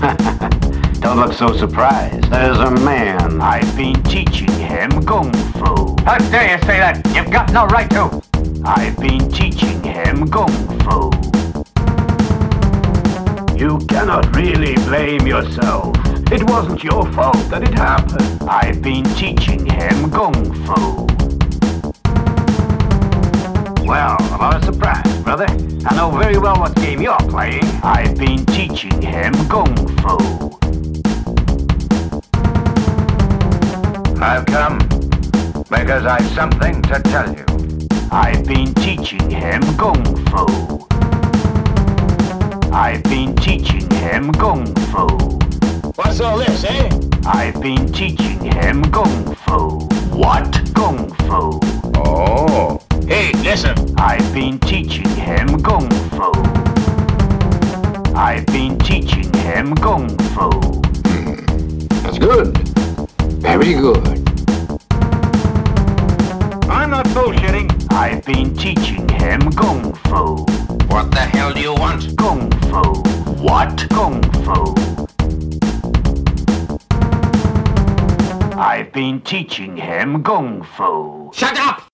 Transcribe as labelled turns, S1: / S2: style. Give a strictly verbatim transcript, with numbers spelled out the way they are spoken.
S1: Don't look so surprised. There's a man. I've been teaching him Kung Fu.
S2: How dare you say that? You've got no right to.
S1: I've been teaching him Kung Fu. You cannot really blame yourself. It wasn't your fault that it happened. I've been teaching him Kung Fu. Well, I'm not surprised, brother. I know very well what game you're playing. I've been teaching him Kung Fu.
S2: I've come because I've something to tell you.
S1: I've been teaching him Kung Fu. I've been teaching him Kung Fu.
S2: What's all this, eh?
S1: I've been teaching him Kung Fu. What? Kung Fu.
S2: Oh. Hey, listen.
S1: I've been teaching him Kung Fu. I've been teaching him Kung Fu.
S3: Hmm. That's good. Very good.
S2: I'm not bullshitting.
S1: I've been teaching him Kung Fu.
S2: What the hell do you want?
S1: Kung Fu. What? Kung Fu. I've been teaching him Kung Fu.
S2: Shut up!